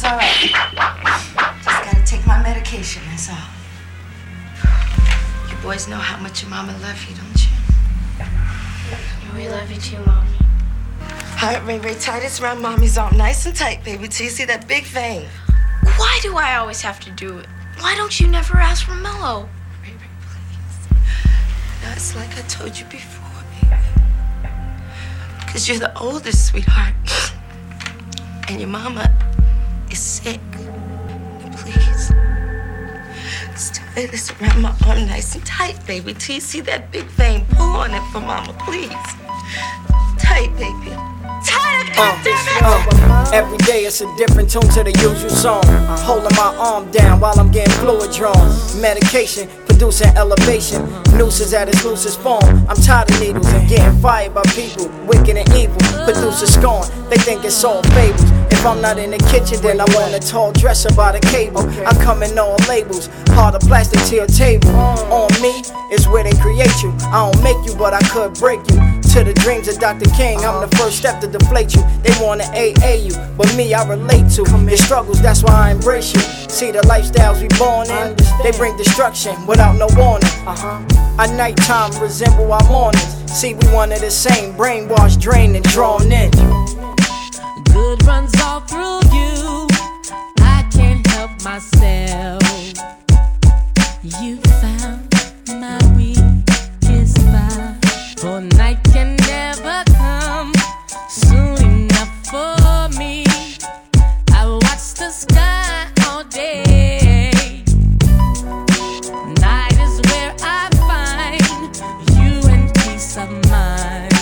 It's all right. Just gotta take my medication, that's all. You boys know how much your mama loves you, don't you? We love you too, Mommy. Heart rate, Ray, tie this around Mommy's arm nice and tight, baby, till you see that big vein. Why do I always have to do it? Why don't you never ask for Mello? Ray, please. Now, it's like I told you before, baby. Because you're the oldest, sweetheart. And your mama is sick. Now, please. Just tie this around my arm nice and tight, baby, till you see that big vein. Pull on it for Mama, please. Tight, baby. Every day it's a different tune to the usual song. Holding my arm down while I'm getting fluid drawn. Medication, producing elevation. Nooses at its loosest form. I'm tired of needles and getting fired by people wicked and evil. Produce a scorn, they think it's all fables. If I'm not in the kitchen, then I want a tall dresser by the cable. I come in all labels, hard of plastic to your table. On me is where they create you. I don't make you, but I could break you. To the dreams of Dr. King, I'm the first step to deflate you. They wanna AA you, but me I relate to your struggles, that's why I embrace you. See the lifestyles we born in, they bring destruction without no warning. Our nighttime resemble our mornings. See, we one of the same, brainwashed, drained, and drawn in. Good runs all through you, I can't help myself. You found my weakest spot. For night can never come soon enough for me. I watch the sky all day. Night is where I find you and peace of mind.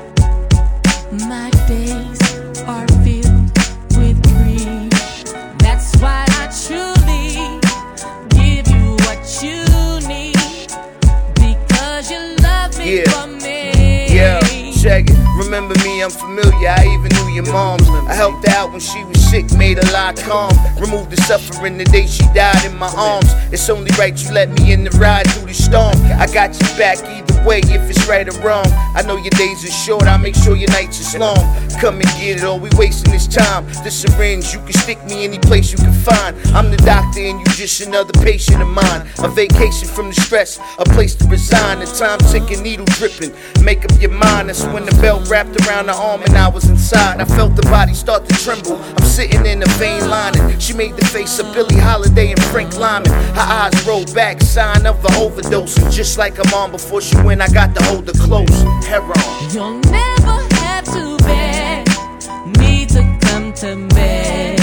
My days are filled with grief. That's why I truly give you what you need. Because you love me for me. Yeah, check it. Remember me, I'm familiar. I even knew your moms. I helped her out when she was sick, made her lie calm. Removed the suffering the day she died in my arms. It's only right you let me in the ride through the storm. I got you back either way, if it's right or wrong. I know your days are short, I make sure your nights is long. Come and get it, or we wasting this time. The syringe, you can stick me any place you can find. I'm the doctor and you just another patient of mine. A vacation from the stress, a place to resign. The time ticking, needle dripping. Make up your mind, that's when the belt wrapped around her arm and I was inside. I felt the body start to tremble. I'm sitting in a vein lining. She made the face of Billie Holiday and Frank Lyman. Her eyes rolled back, sign of an overdose. And just like her mom before she went, I got to hold her close. Heron. You'll never have to beg me to come to bed.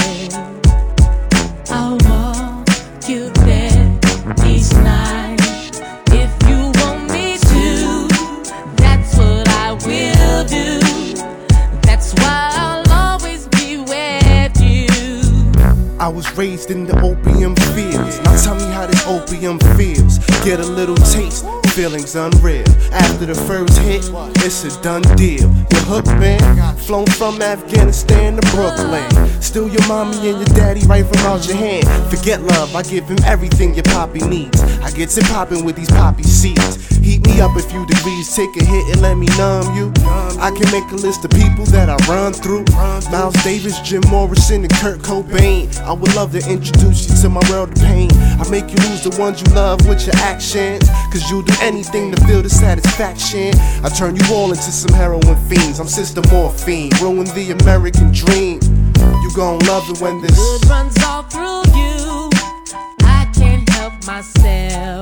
I'll walk you there each night. If you want me to, that's what I will do. That's why I'll always be with you. I was raised in the opium fields. Now tell me how this opium feels. Get a little taste, feelings unreal. After the first hit, it's a done deal. Your hook man, flown from Afghanistan to Brooklyn. Still your mommy and your daddy right from out your hand. Forget love, I give him everything your poppy needs. I gets it poppin' with these poppy seeds. Heat me up a few degrees, take a hit and let me numb you. I can make a list of people that I run through. Miles Davis, Jim Morrison, and Kurt Cobain. I would love to introduce you to my world of pain. I make you lose the ones you love with your actions. Cause you'll do anything to feel the satisfaction. I turn you all into some heroin fiends. I'm Sister Morphine, ruin the American dream. You gon' love it when this good runs all through you. I can't help myself.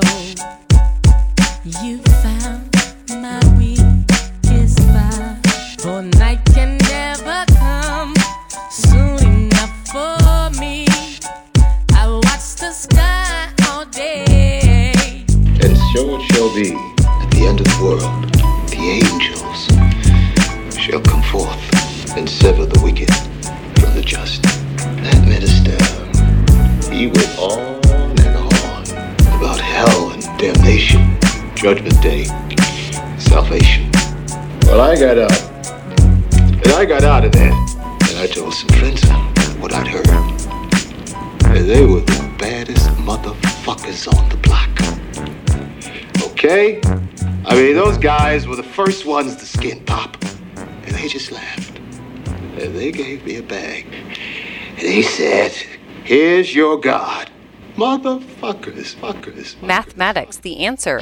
You found my weakest spot. For night can never come soon enough for me. I watch the sky all day. And so it shall be at the end of the world, the angels shall come forth and sever the wicked from the just. That minister, he went on and on about hell and damnation, judgment day, salvation. Well, I got up, and I got out of there, and I told some friends what I'd heard. And they were the baddest motherfuckers on the block. Okay? I mean, those guys were the first ones to skin pop. And they just laughed. And they gave me a bag. And he said, here's your God. Motherfuckers. Mathematics, the answer.